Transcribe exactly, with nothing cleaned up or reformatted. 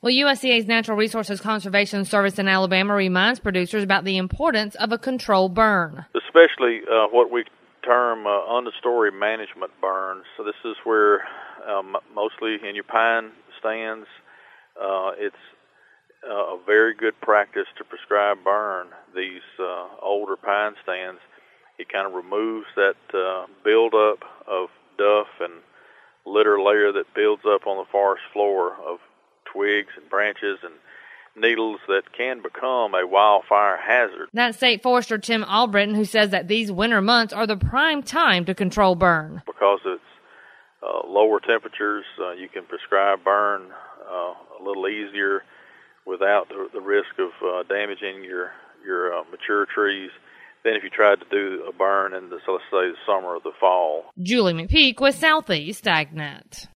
Well, U S D A's Natural Resources Conservation Service in Alabama reminds producers about the importance of a controlled burn. Especially uh, what we term uh, understory management burns. So this is where um, mostly in your pine stands, uh, it's uh, a very good practice to prescribe burn these uh, older pine stands. It kind of removes that uh, buildup of duff and litter layer that builds up on the forest floor of twigs and branches and needles that can become a wildfire hazard. That's State Forester Tim Albritton, who says that these winter months are the prime time to control burn. Because it's uh, lower temperatures, uh, you can prescribe burn uh, a little easier without the, the risk of uh, damaging your, your uh, mature trees than if you tried to do a burn in the, so let's say, the summer or the fall. Julie McPeak with Southeast AgNet.